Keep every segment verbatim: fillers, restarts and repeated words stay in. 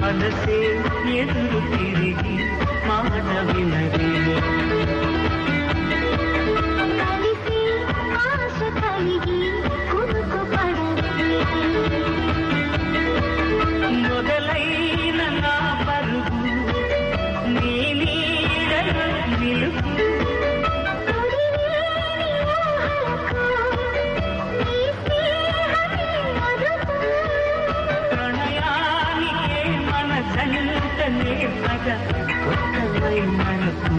మనసే ఎదురు తిరిగి మాట వినదే కలిసి ఆశ కలిగి కునుకు పడదే మొదలైన నా పరుగు నీ నీడలో నిలుపు ప్రణయానికే మనసంత నేర్పగా కొత్తమై మనకు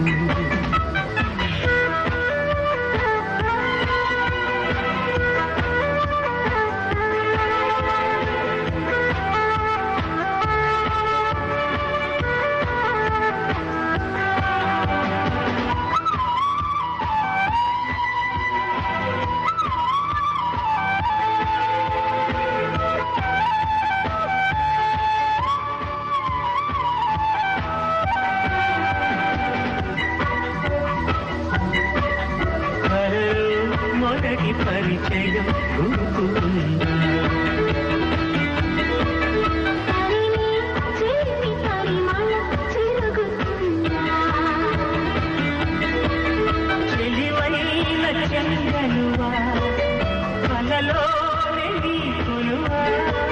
మొదటి పరిచయం గుర్తుందా చెలి పరిమళం చిరుగుతుందా చెలివైన చందనువా కలలోనే నీ కొలువా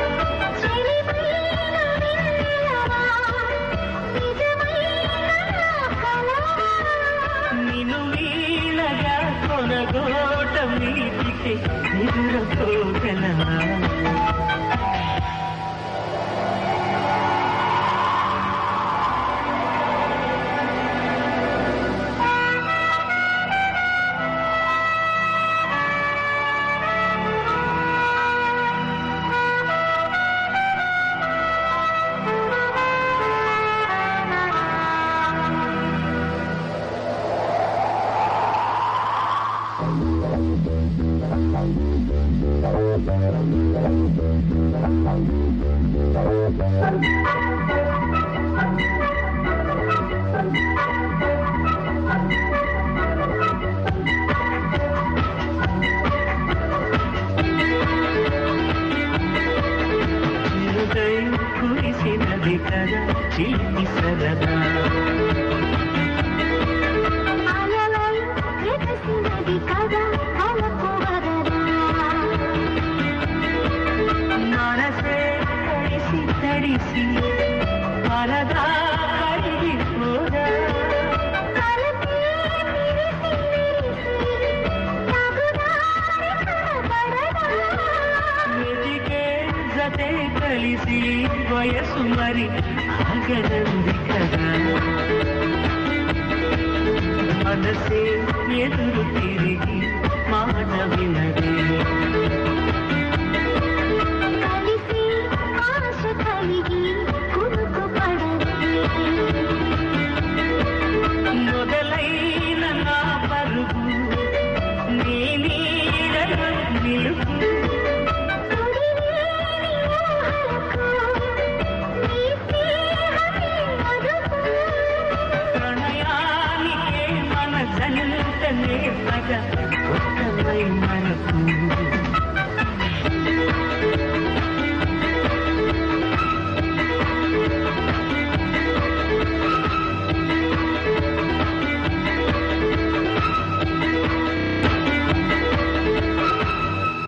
నిన్ను వీలగా కొనగోట మీదికి నిదురపోగలనా హృదయం కురిసినది కదా చిలిపి సరదా అలలై ఎగసినది కదా అలకు వరదా మనసే తడిసి తడిసి పరదా కరిగిపోదా కలిసి విరిసి విరిసి తగుదారి కనబడదా వెతికే జతే కలిసి వయసు మరి ఆగదంది కదా మనసే ఎదురు తిరిగి మాట వినదే కలిసి ఆశ కలిగి కునుకు పడదే మొదలైన నా పరుగు నీ నీడలో నిలుపు ప్రణయానికే మనసంత నేర్పగా కొత్తమై మనకు